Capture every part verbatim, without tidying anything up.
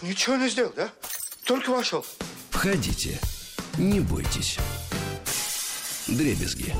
Ничего не сделал, да? Только вошел. Входите, не бойтесь. Дребезги.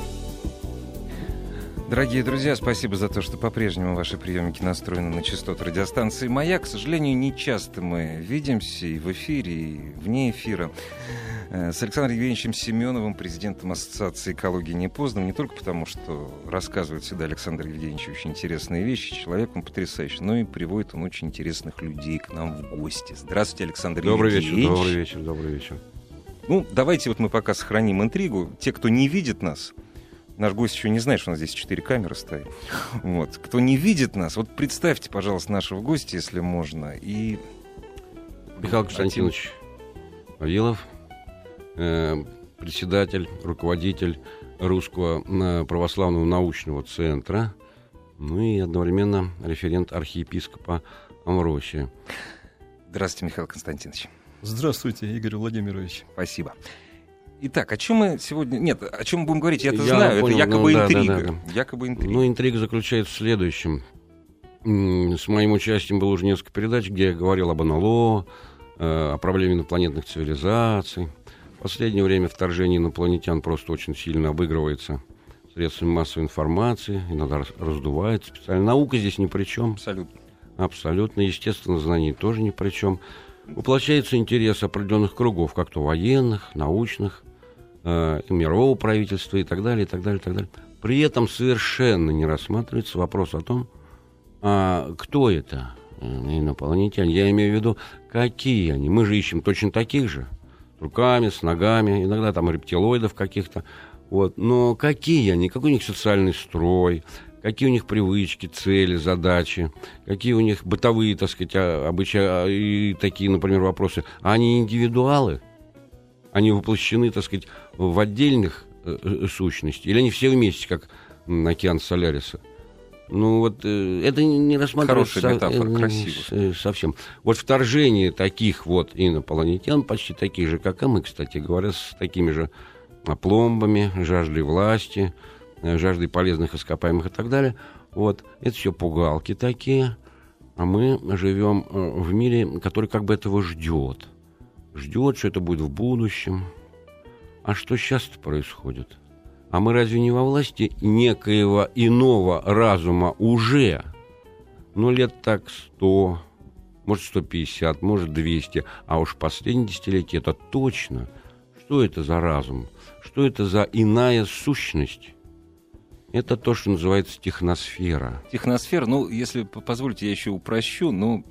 Дорогие друзья, спасибо за то, что по-прежнему ваши приемники настроены на частоты радиостанции «Маяк». К сожалению, не часто мы видимся и в эфире, и вне эфира с Александром Евгеньевичем Семеновым, президентом Ассоциации экологии не поздно, не только потому, что рассказывает всегда Александр Евгеньевич очень интересные вещи, человек он потрясающий, но и приводит он очень интересных людей к нам в гости. Здравствуйте, Александр добрый Евгеньевич. Вечер, добрый вечер, добрый вечер. Ну, давайте вот мы пока сохраним интригу. Те, кто не видит нас, наш гость еще не знает, что у нас здесь четыре камеры стоит. Вот. Кто не видит нас, вот представьте, пожалуйста, нашего гостя, если можно. И... Михаил Константинович Вавилов, э, председатель, руководитель Русского православного научного центра, ну и одновременно референт архиепископа Амвросия. Здравствуйте, Михаил Константинович. Здравствуйте, Игорь Владимирович. Спасибо. Итак, о чем мы сегодня... Нет, о чем мы будем говорить, я-то я знаю, понял, это якобы ну, да, интрига. Да, да, да. Якобы интрига. Ну, интрига заключается в следующем. С моим участием было уже несколько передач, где я говорил об эн эл о, о проблеме инопланетных цивилизаций. В последнее время вторжение инопланетян просто очень сильно обыгрывается средствами массовой информации, иногда раздувается специально. Наука здесь ни при чем. Абсолютно. Абсолютно. Естественно, знание тоже ни при чем. Воплощается интерес определенных кругов, как то военных, научных, э, мирового правительства и так далее, и так далее, и так далее. При этом совершенно не рассматривается вопрос о том, а кто это инопланетяне. Я имею в виду, какие они. Мы же ищем точно таких же, с руками, с ногами, иногда там рептилоидов каких-то. Вот. Но какие они, какой у них социальный строй, какие у них привычки, цели, задачи, какие у них бытовые, так сказать, обычаи и такие, например, вопросы. А они индивидуалы? Они воплощены, так сказать, в отдельных э, сущностях? Или они все вместе, как океан Соляриса? Ну, вот э, это не рассматривается... Хорошая метафора, со, красиво. Совсем. Вот вторжение таких вот инопланетян, почти таких же, как и мы, кстати говоря, с такими же опломбами, жаждой власти, жаждой полезных ископаемых и так далее. Вот. Это все пугалки такие. А мы живем в мире, который как бы этого ждет. Ждет, что это будет в будущем. А что сейчас-то происходит? А мы разве не во власти некоего иного разума уже? Ну, лет так сто, может, сто пятьдесят, может, двести. А уж последние десятилетия это точно. Что это за разум? Что это за иная сущность? Это то, что называется техносфера. Техносфера, ну, если позволите, я еще упрощу, ну,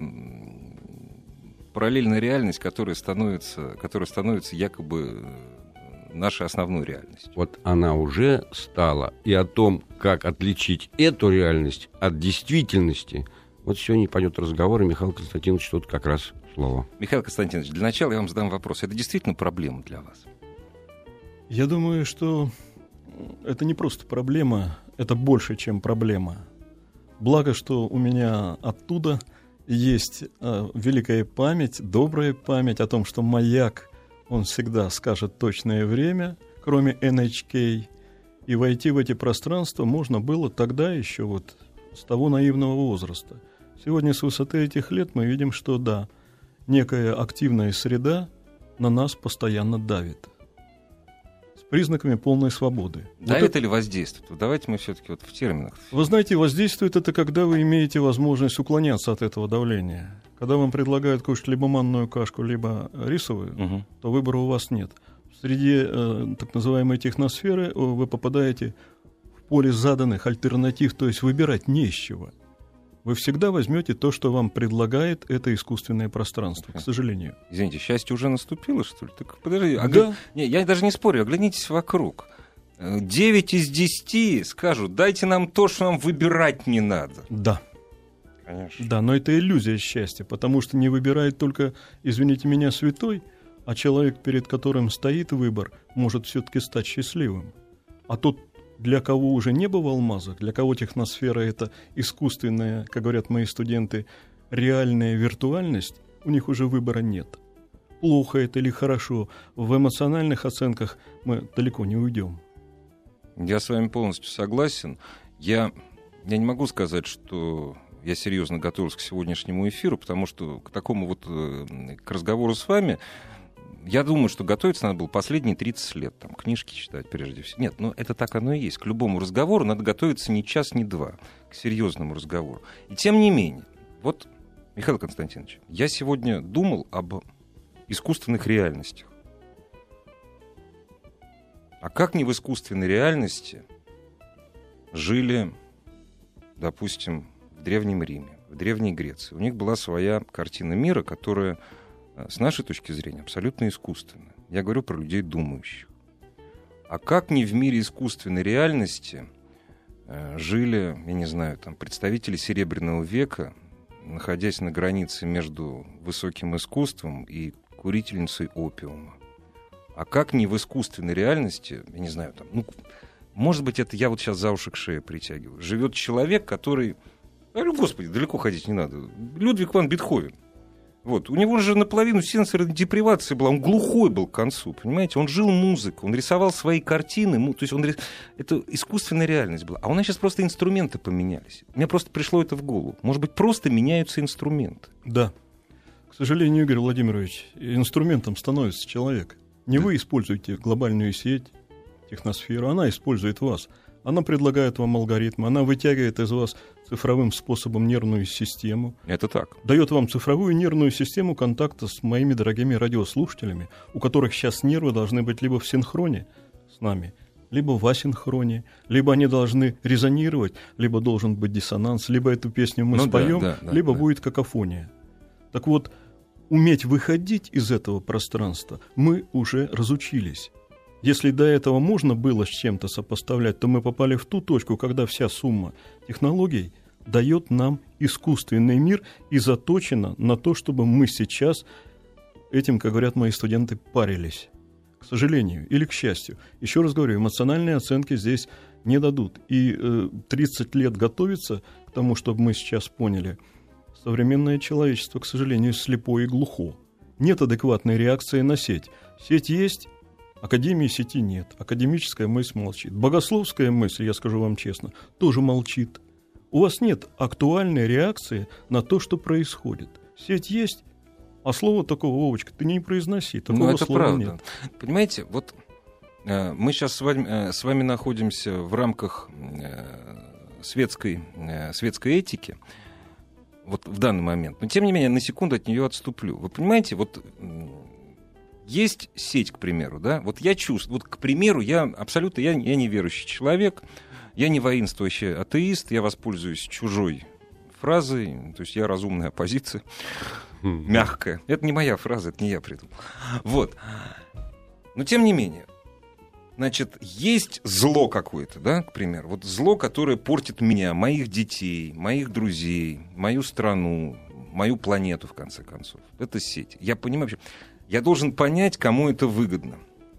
параллельная реальность, которая становится, которая становится якобы нашей основной реальностью. Вот она уже стала. И о том, как отличить эту реальность от действительности, вот сегодня пойдет разговор, и Михаил Константинович тут как раз слово. Михаил Константинович, для начала я вам задам вопрос. Это действительно проблема для вас? Я думаю, что это не просто проблема, это больше, чем проблема. Благо, что у меня оттуда есть э, великая память, добрая память о том, что «Маяк», он всегда скажет точное время, кроме эн эйч кей, и войти в эти пространства можно было тогда еще вот с того наивного возраста. Сегодня с высоты этих лет мы видим, что да, некая активная среда на нас постоянно давит. Признаками полной свободы. Давит вот это... или воздействует? Давайте мы все-таки вот в терминах. Вы знаете, воздействует это, когда вы имеете возможность уклоняться от этого давления. Когда вам предлагают кушать либо манную кашку, либо рисовую, угу. то выбора у вас нет. Среди э, так называемой техносферы вы попадаете в поле заданных альтернатив, то есть выбирать не из чего. Вы всегда возьмете то, что вам предлагает это искусственное пространство, к сожалению. Извините, счастье уже наступило, что ли? Так подожди, да. огля... не, я даже не спорю, оглянитесь вокруг. Девять из десяти скажут, дайте нам то, что нам выбирать не надо. Да. Конечно. Да, но это иллюзия счастья, потому что не выбирает только, извините меня, святой, а человек, перед которым стоит выбор, может все-таки стать счастливым. А тот, для кого уже не было алмаза, для кого техносфера — это искусственная, как говорят мои студенты, реальная виртуальность, у них уже выбора нет. Плохо это или хорошо, в эмоциональных оценках мы далеко не уйдем. Я с вами полностью согласен. Я, я не могу сказать, что я серьезно готовился к сегодняшнему эфиру, потому что к такому вот, к разговору с вами, я думаю, что готовиться надо было последние тридцать лет, там, книжки читать прежде всего. Нет, ну это так оно и есть. К любому разговору надо готовиться не час, не два, к серьезному разговору. И тем не менее, вот, Михаил Константинович, я сегодня думал об искусственных реальностях. А как не в искусственной реальности жили, допустим, в Древнем Риме, в Древней Греции? У них была своя картина мира, которая, с нашей точки зрения, абсолютно искусственная. Я говорю про людей думающих. А как не в мире искусственной реальности э, жили, я не знаю, там, представители Серебряного века, находясь на границе между высоким искусством и курительницей опиума? А как не в искусственной реальности, я не знаю, там, ну, может быть, это я вот сейчас за уши к шее притягиваю, живет человек, который, ну, господи, далеко ходить не надо, Людвиг ван Бетховен. Вот. У него же наполовину сенсорная депривация была, он глухой был к концу, понимаете? Он жил музыкой, он рисовал свои картины, то есть он... это искусственная реальность была. А у нас сейчас просто инструменты поменялись. Мне просто пришло это в голову. Может быть, просто меняются инструменты. Да. К сожалению, Игорь Владимирович, инструментом становится человек. Не вы используете глобальную сеть, техносферу, она использует вас. Она предлагает вам алгоритмы, она вытягивает из вас цифровым способом нервную систему. Это так. Дает вам цифровую нервную систему контакта с моими дорогими радиослушателями, у которых сейчас нервы должны быть либо в синхроне с нами, либо в асинхроне, либо они должны резонировать, либо должен быть диссонанс, либо эту песню мы ну, споем, да, да, либо да. будет какофония. Так вот, уметь выходить из этого пространства мы уже разучились. Если до этого можно было с чем-то сопоставлять, то мы попали в ту точку, когда вся сумма технологий дает нам искусственный мир и заточена на то, чтобы мы сейчас этим, как говорят мои студенты, парились. К сожалению или к счастью. Еще раз говорю, эмоциональные оценки здесь не дадут. И э, тридцать лет готовиться к тому, чтобы мы сейчас поняли, современное человечество, к сожалению, слепо и глухо. Нет адекватной реакции на сеть. Сеть есть, академии сети нет. Академическая мысль молчит. Богословская мысль, я скажу вам честно, тоже молчит. У вас нет актуальной реакции на то, что происходит. Сеть есть, а слова такого, Вовочка, ты не произноси. Такого ну, это слова правда. нет. Понимаете, вот э, мы сейчас с вами, э, с вами находимся в рамках э, светской, э, светской этики, вот в данный момент. Но, тем не менее, на секунду от нее отступлю. Вы понимаете, вот э, есть сеть, к примеру, да? Вот я чувствую, вот, к примеру, я абсолютно, я, я неверующий человек, я не воинствующий атеист, я воспользуюсь чужой фразой, то есть я разумная оппозиция, мягкая. Это не моя фраза, это не я придумал. Вот. Но, тем не менее, значит, есть зло какое-то, да, к примеру, вот зло, которое портит меня, моих детей, моих друзей, мою страну, мою планету, в конце концов. Это сеть. Я понимаю, я должен понять, кому это выгодно.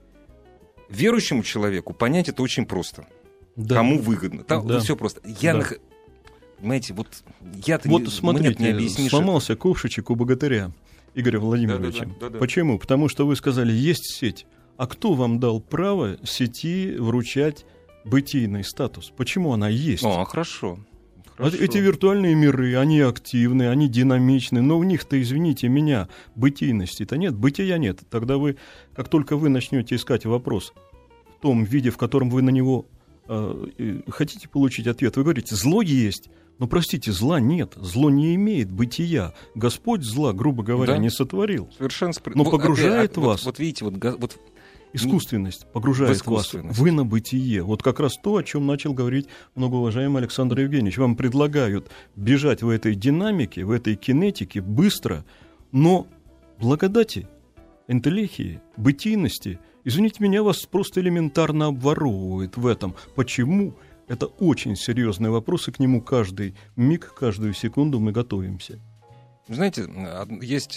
Верующему человеку понять это очень просто. Да. Кому выгодно. Там да. все просто. Я да. нах... Понимаете, вот я-то вот не, смотрите, мне не объяснишь. Сломался это. Ковшичек у богатыря Игоря Владимировича. Да, да, да, да, да. Почему? Потому что вы сказали, есть сеть. А кто вам дал право сети вручать бытийный статус? Почему она есть? О, хорошо. Хорошо. Эти виртуальные миры, они активны, они динамичны, но в них-то, извините меня, бытийности-то нет, бытия нет. Тогда вы, как только вы начнете искать вопрос в том виде, в котором вы на него э, хотите получить ответ, вы говорите, зло есть, но, простите, зла нет, зло не имеет бытия. Господь зла, грубо говоря, да? не сотворил. Совершенно спр... Но погружает вот, вас... Вот, вот видите, вот... вот... Искусственность погружает вас вы на бытие. Вот как раз то, о чем начал говорить многоуважаемый Александр Евгеньевич. Вам предлагают бежать в этой динамике, в этой кинетике быстро, но благодати, энтелехии, бытийности, извините меня, вас просто элементарно обворовывает в этом. Почему? Это очень серьезный вопрос, и к нему каждый миг, каждую секунду мы готовимся. Знаете, есть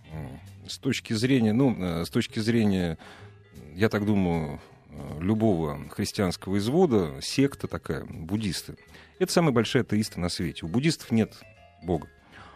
с точки зрения, ну, с точки зрения... Я так думаю, любого христианского извода, секта такая, буддисты, это самые большие атеисты на свете. У буддистов нет Бога.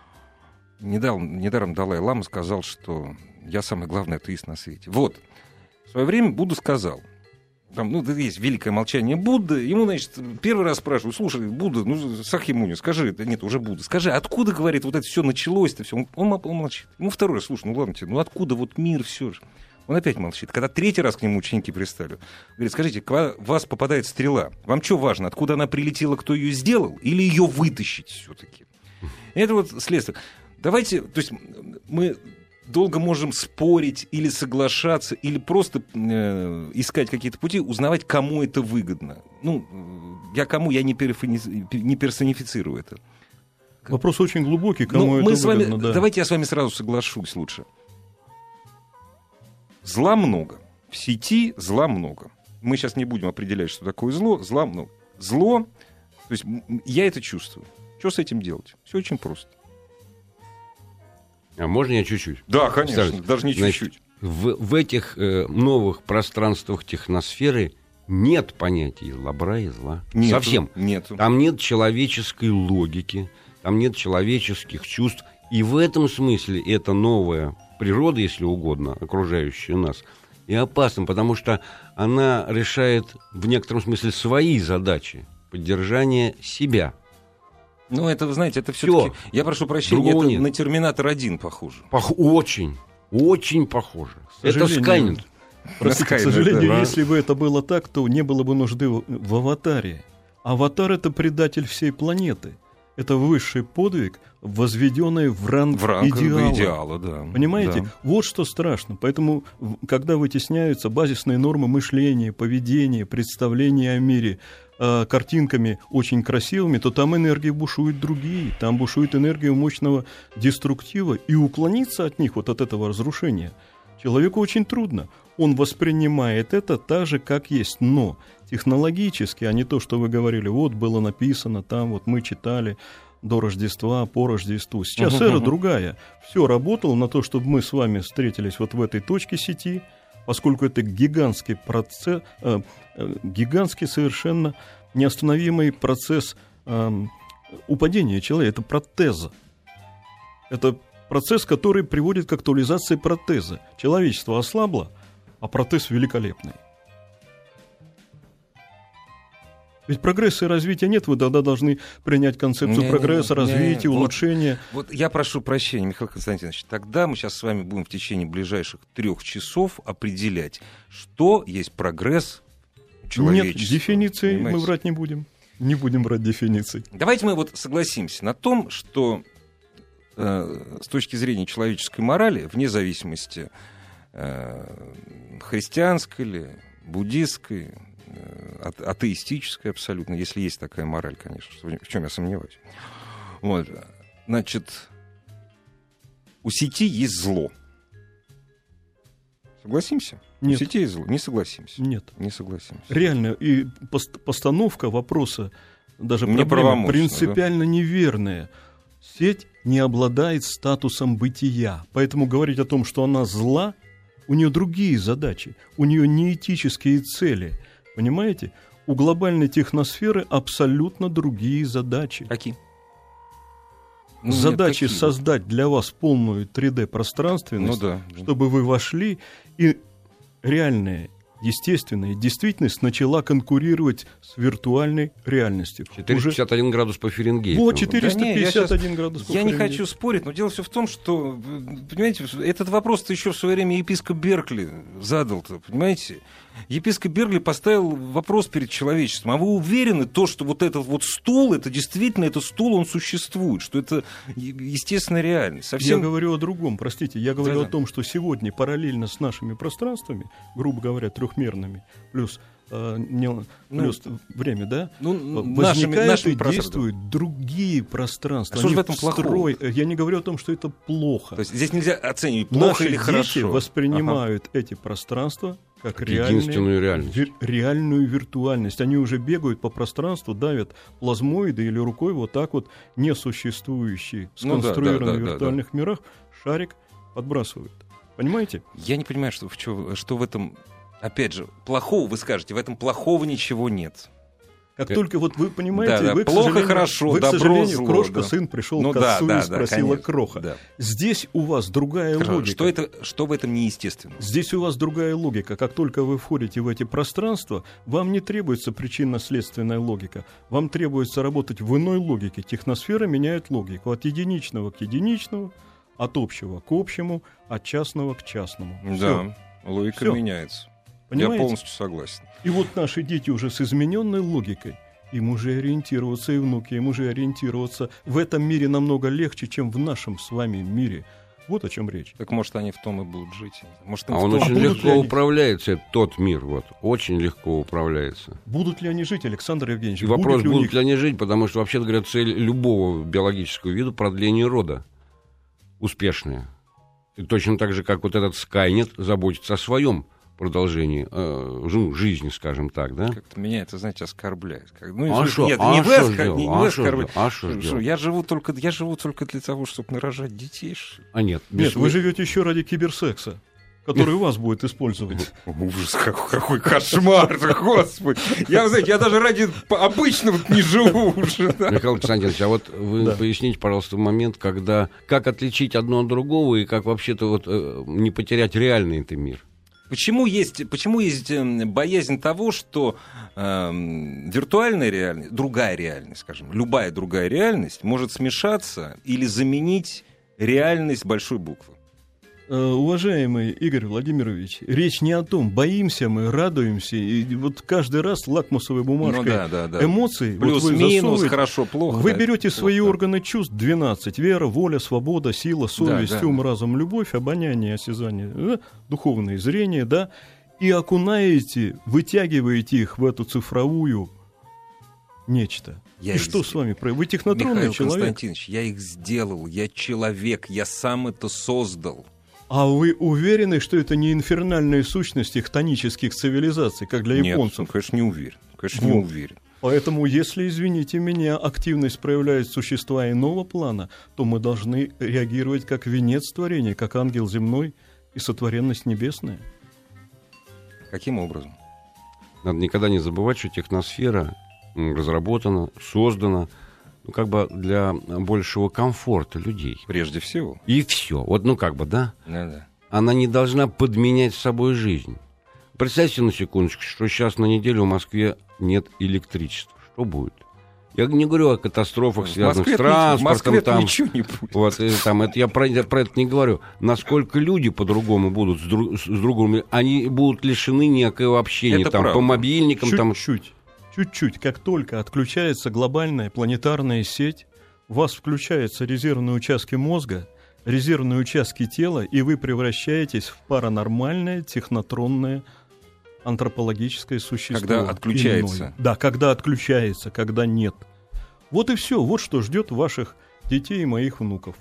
Недаром, недаром Далай-лама сказал, что я самый главный атеист на свете. Вот. В свое время Будда сказал, там, ну, есть великое молчание Будды, ему, значит, первый раз спрашивают: слушай, Будда, ну, Сакьямуни, скажи, это нет, уже Будда, скажи, откуда, говорит, вот это все началось-то, все, он, он, он молчит. Ему второй раз: слушай, ну ладно тебе, ну откуда вот мир, все же. Он опять молчит. Когда третий раз к нему ученики пристали, говорит: скажите, к вас попадает стрела, вам что важно, откуда она прилетела, кто ее сделал, или ее вытащить все-таки? Это вот следствие. Давайте, то есть мы долго можем спорить или соглашаться, или просто э, искать какие-то пути, узнавать, кому это выгодно. Ну, я кому, я не, перфони... не персонифицирую это. Вопрос очень глубокий, кому Но это мы с вами, выгодно, да. Давайте я с вами сразу соглашусь лучше. Зла много. В сети зла много. Мы сейчас не будем определять, что такое зло. Зла много. Зло, то есть я это чувствую. Что с этим делать? Все очень просто. А можно я чуть-чуть? Да, конечно, Кстати, даже не значит, чуть-чуть. В, в этих э, новых пространствах техносферы нет понятия добра и зла. Нету, Совсем. Нету. Там нет человеческой логики, там нет человеческих чувств. И в этом смысле эта новая природа, если угодно, окружающая нас, и опасна, потому что она решает в некотором смысле свои задачи поддержания себя. Ну, это, вы знаете, это все-таки... Я прошу прощения, Другого это нет. на «Терминатор один» похоже. Пох- очень, очень похоже. Это сожалению, Скайнет. Простите, Скайнет, к сожалению, да. если бы это было так, то не было бы нужды в, в аватаре. Аватар — это предатель всей планеты. Это высший подвиг, возведенный в ранг, В ранг идеала. идеала, да. Понимаете? Да. Вот что страшно. Поэтому, в- когда вытесняются базисные нормы мышления, поведения, представления о мире э, картинками очень красивыми, то там энергии бушуют другие. Там бушует энергия мощного деструктива. И уклониться от них, вот от этого разрушения, человеку очень трудно. Он воспринимает это так же, как есть. Но технологически, а не то, что вы говорили, вот было написано там, вот мы читали до Рождества, по Рождеству. Сейчас Мгм, эра мгм. другая. Все работало на то, чтобы мы с вами встретились вот в этой точке сети, поскольку это гигантский процесс, э, э, гигантский совершенно неостановимый процесс э, упадения человека. Это протеза. Это процесс, который приводит к актуализации протеза. Человечество ослабло, а протез великолепный. Ведь прогресса и развития нет, вы тогда должны принять концепцию Не-не-не, прогресса, развития, не-не, вот. улучшения. Вот я прошу прощения, Михаил Константинович, тогда мы сейчас с вами будем в течение ближайших трех часов определять, что есть прогресс Нет, человечества. дефиниции мы понимаете? врать не будем. Не будем брать дефиниций. Давайте мы вот согласимся на том, что э, с точки зрения человеческой морали, вне зависимости э, христианской или буддистской, э, ат- атеистической абсолютно, если есть такая мораль, конечно, в, в чем я сомневаюсь. Вот. Значит, у сети есть зло. Согласимся? Нет. У сети есть зло. Не согласимся. Нет. Не согласимся. Реально, и пост- постановка вопроса, даже проблема, Неправомочно, принципиально неверная. Сеть не обладает статусом бытия. Поэтому говорить о том, что она зла, у нее другие задачи, у нее неэтические цели. Понимаете? У глобальной техносферы абсолютно другие задачи. Какие? Ну, нет, Задачи какие? создать для вас полную три дэ-пространственность, Ну да. чтобы вы вошли, и реальная, естественная действительность начала конкурировать с виртуальной реальностью. четыреста пятьдесят один градус по Фаренгейту. Вот Да четыреста пятьдесят один не, я градус. по Я не Фаренгейту. хочу спорить, но дело все в том, что, понимаете, этот вопрос-то еще в свое время епископ Беркли задал-то, понимаете? Епископ Беркли поставил вопрос перед человечеством. А вы уверены, то, что вот этот вот стул, это действительно, этот стул, он существует, что это естественная реальность? Совсем... Я говорю о другом, простите. Я говорю Да-да. о том, что сегодня параллельно с нашими пространствами, грубо говоря, трехмерными, плюс, э, не- плюс время, да, Ну, возникают нашими, нашими и пространствами. действуют другие пространства. А что же Они в этом плохого? строй- Я не говорю о том, что это плохо. То есть здесь нельзя оценивать, плохо Наши или дети хорошо. воспринимают эти пространства как, Как реальные- единственную реальность. вир- реальную виртуальность. Они уже бегают по пространству, давят плазмоиды или рукой вот так вот несуществующие, Ну да, сконструированные да, да, в да, виртуальных мирах, шарик подбрасывают. Понимаете? Я не понимаю, что, в чё- что в этом, опять же, плохого, вы скажете, в этом плохого ничего нет. Как только вот вы понимаете, Да, да, вы, к плохо, сожалению, хорошо, вы, к добро, сожалению, зло, крошка, да. сын пришел Ну к да, отцу да, и да, спросила конечно, кроха. да. Здесь у вас другая Хорошо, логика. что, это, что в этом неестественно? Здесь у вас другая логика. Как только вы входите в эти пространства, вам не требуется причинно-следственная логика. Вам требуется работать в иной логике. Техносфера меняет логику от единичного к единичному, от общего к общему, от частного к частному. Да, Всё. логика Всё. меняется. Понимаете? Я полностью согласен. И вот наши дети уже с измененной логикой, им уже ориентироваться, и внуки, им уже ориентироваться в этом мире намного легче, чем в нашем с вами мире. Вот о чем речь. Так может, они в том и будут жить. Может, им А в он том- очень будут ли легко они- управляется, это тот мир, вот, очень легко управляется. Будут ли они жить, Александр Евгеньевич? И вопрос, Будет ли у будут них- ли они жить, потому что, вообще говоря, цель любого биологического вида — продление рода. Успешное. И точно так же, как вот этот Скайнет заботится о своем продолжении э, жи- жизни, скажем так, да? Как-то меня это, знаете, оскорбляет. Как- ну, А нет, шо? не А вы шо оскор- сделал? не- не А вы шо оскорбляете. сделал? А шо Что, сделал? я живу только, я живу только для того, чтобы нарожать детей. что ли? А нет, Нет, без- вы живете еще ради киберсекса, который вас будет использовать. Ужас, какой, какой кошмар, господи. Я, знаете, я даже ради обычного не живу уже. да. Михаил Константинович, а вот вы Да. поясните, пожалуйста, момент, когда как отличить одно от другого и как вообще-то вот э, не потерять реальный это мир? Почему есть, почему есть эм, боязнь того, что эм, виртуальная реальность, другая реальность, скажем, любая другая реальность может смешаться или заменить реальность большой буквы? Э, Уважаемый Игорь Владимирович, речь не о том, боимся мы, радуемся, и вот каждый раз лакмусовой бумажкой Ну да, да, да. эмоций вот вы Плюс-минус, засовываете. хорошо, плохо. Вы да, берете это свои плохо. органы чувств двенадцать: вера, воля, свобода, сила, совесть, да, ум, да. разум, любовь, обоняние, осязание, э, духовное зрение, да, и окунаете, вытягиваете их в эту цифровую нечто. Я и их что сделал. с вами? про- Вы технотронный Михаил человек. Константинович, я их сделал, я человек, я сам это создал. А вы уверены, что это не инфернальные сущности хтонических цивилизаций, как для Нет, японцев? ну, конечно, не уверен. Конечно, не Вот. уверен. Поэтому, если, извините меня, активность проявляет существа иного плана, то мы должны реагировать как венец творения, как ангел земной и сотворенность небесная. Каким образом? Надо никогда не забывать, что техносфера м, разработана, создана, ну, как бы для большего комфорта людей. Прежде всего. И все. Вот, ну, как бы, да? Да-да. Она не должна подменять собой жизнь. Представьте на секундочку, что сейчас на неделю в Москве нет электричества. Что будет? Я не говорю о катастрофах, В связанных Москве с транспортом. Москве Там, ничего не будет. вот, и там, это, я про, я про это не говорю. Насколько люди по-другому будут с, друг, с другими, они будут лишены некоего общения Это там, правда. по мобильникам. Там, Чуть-чуть, чуть-чуть, как только отключается глобальная планетарная сеть, у вас включаются резервные участки мозга, резервные участки тела, и вы превращаетесь в паранормальное, технотронное, антропологическое существо. Когда отключается. Иное. Да, когда отключается, когда нет. Вот и все. Вот что ждет ваших детей и моих внуков.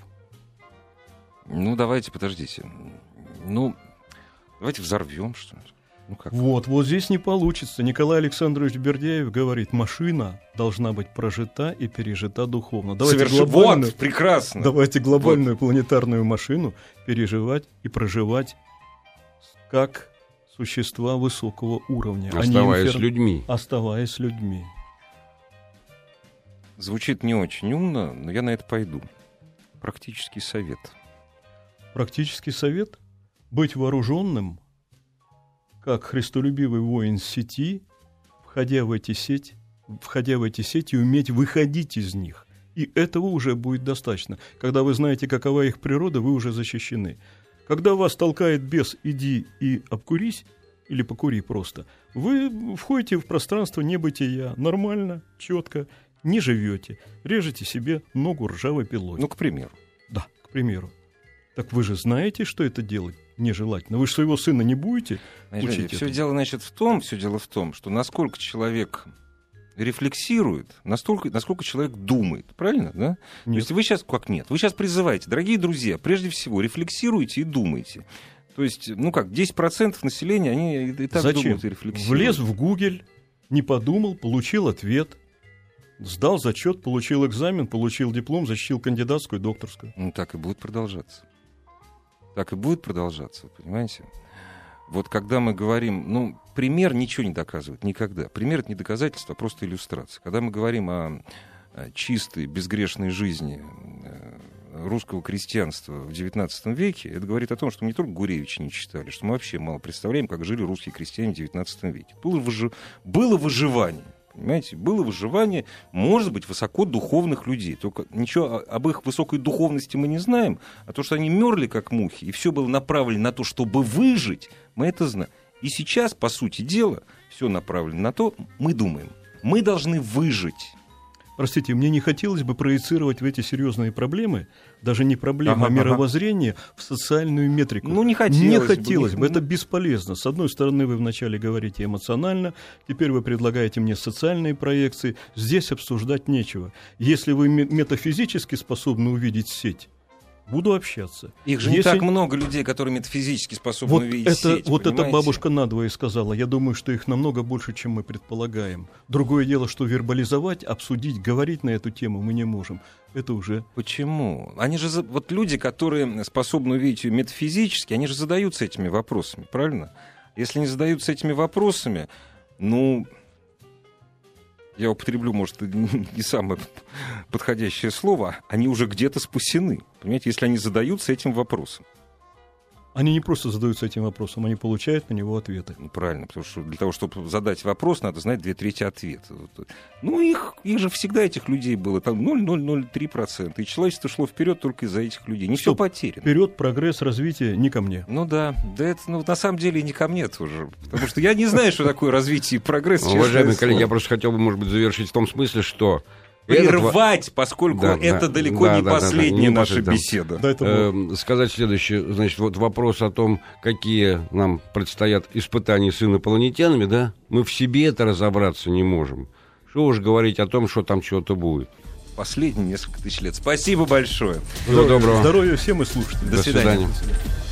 Ну, давайте, подождите. Ну, давайте взорвем, что ли. Ну, как? Вот, вот здесь не получится. Николай Александрович Бердяев говорит, машина должна быть прожита и пережита духовно. Давайте Соверш- глобальную, Вот, прекрасно. давайте глобальную планетарную машину переживать и проживать как существа высокого уровня. а не оставаясь инфер- людьми. Оставаясь людьми. Звучит не очень умно, но я на это пойду. Практический совет. Практический совет — быть вооруженным, как христолюбивый воин сети, входя в эти сети, входя в эти сети, уметь выходить из них. И этого уже будет достаточно. Когда вы знаете, какова их природа, вы уже защищены. Когда вас толкает бес «иди и обкурись», или покури просто, вы входите в пространство небытия, нормально, четко, не живете, режете себе ногу ржавой пилой. Ну, к примеру. Да, к примеру. Так вы же знаете, что это делать нежелательно. Вы же своего сына не будете учить Все этому? дело, значит, в том, все дело в том, что насколько человек рефлексирует, настолько, насколько человек думает. Правильно, да? То Нет. есть вы сейчас, как нет, вы сейчас призываете, дорогие друзья, прежде всего, рефлексируйте и думайте. То есть, ну как, десять процентов населения, они и так Зачем? думают и рефлексируют. Влез в Google, не подумал, получил ответ, сдал зачет, получил экзамен, получил диплом, защитил кандидатскую и докторскую. Ну, так и будет продолжаться. Так и будет продолжаться, понимаете? Вот когда мы говорим, ну, пример ничего не доказывает, никогда. Пример — это не доказательство, а просто иллюстрация. Когда мы говорим о чистой, безгрешной жизни русского крестьянства в девятнадцатом веке, это говорит о том, что мы не только Гуревича не читали, что мы вообще мало представляем, как жили русские крестьяне в девятнадцатом веке. Было, выжи... было выживание. Понимаете, было выживание, может быть, высокодуховных людей. Только ничего об их высокой духовности мы не знаем, а то, что они мерли, как мухи, и все было направлено на то, чтобы выжить, мы это знаем. И сейчас, по сути дела, все направлено на то, мы думаем, мы должны выжить. Простите, мне не хотелось бы проецировать в эти серьезные проблемы, даже не проблемы, ага, а мировоззрение, ага. в социальную метрику. Ну, не хотелось, не хотелось бы. бы, это бесполезно. С одной стороны, вы вначале говорите эмоционально, теперь вы предлагаете мне социальные проекции. Здесь обсуждать нечего. Если вы метафизически способны увидеть сеть, буду общаться. Их же Если... не так много людей, которые метафизически способны вот увидеть это, сеть, вот понимаете? это бабушка надвое сказала. Я думаю, что их намного больше, чем мы предполагаем. Другое дело, что вербализовать, обсудить, говорить на эту тему мы не можем. Это уже... Почему? Они же, вот люди, которые способны увидеть ее метафизически, они же задаются этими вопросами, правильно? Если не задаются этими вопросами, ну... Я употреблю, может, не самое подходящее слово, они уже где-то спасены. Понимаете, если они задаются этим вопросом. Они не просто задаются этим вопросом, они получают на него ответы. Ну, правильно, потому что для того, чтобы задать вопрос, надо знать две трети ответа. Ну, их, их же всегда, этих людей было там ноль целых ноль ноль три процента. И человечество шло вперед только из-за этих людей. Не все потеряно. Вперед, прогресс, развитие не ко мне. Ну да, да это ну, на самом деле не ко мне тоже. Потому что я не знаю, что такое развитие и прогресс. Уважаемые коллеги, я просто хотел бы, может быть, завершить в том смысле, что... Прервать, этот... поскольку да, это да, далеко да, не да, последняя да, да, наша не беседа. Да, э, сказать следующее. Значит, вот вопрос о том, какие нам предстоят испытания с инопланетянами, да, мы в себе это разобраться не можем. Что уж говорить о том, что там чего-то будет. Последние несколько тысяч лет. Спасибо большое. Всего доброго. Здоровья всем и слушателям. До, До свидания. свидания.